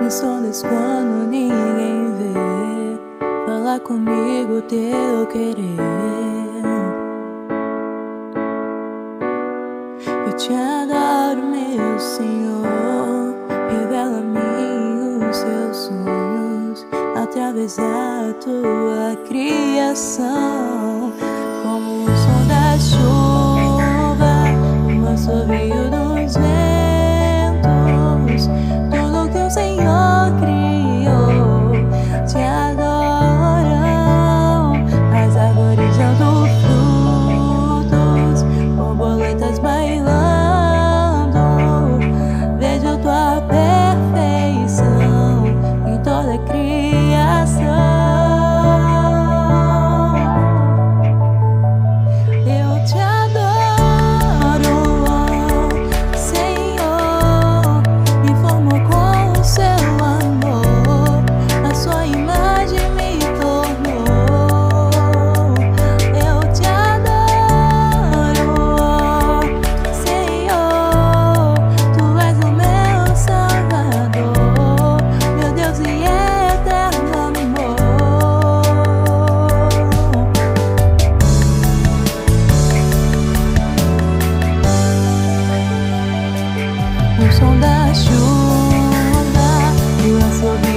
Me sondas quando ninguém vê, fala comigo teu querer. Eu te adoro, meu Senhor, revela-me os seus sonhos através da tua criação. Como o som da chuva, o assovio dos ventos, tudo que o Senhor criou te adoram. As árvores dando frutos, borboletas bailando, vejo tua perfeição em toda a criação. O som da chuva, o assovio